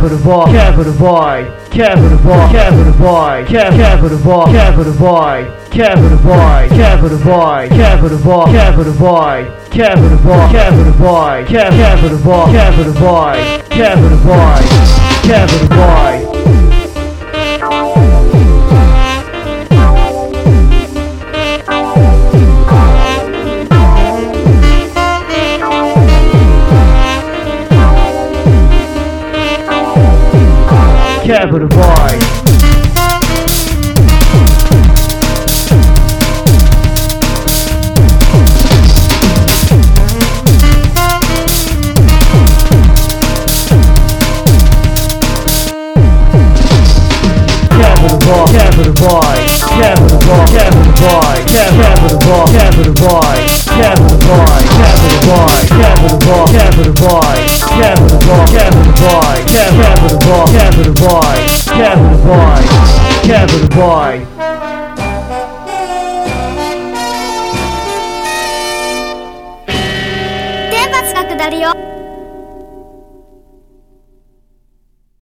for the boy, care for the boy, care for the boy, care for the boy, care for the boy, care for the boy, care for the boy, care for the boy, care for the boy, care for the boy, care for the boy, care for the boy, care for the boy, care for the boy, care for the boy, care for the boy. Care for the boy. Care for the boy, care for the boy, care for the boy, care for the boy, care for the boy, care for the boy, care for the boy, care for the boy, care for the boy, care for the boy, care for the boy, care for the boy, care for the boy, care for the boy, care for the boy, care for the boy. Tempasが下るよ。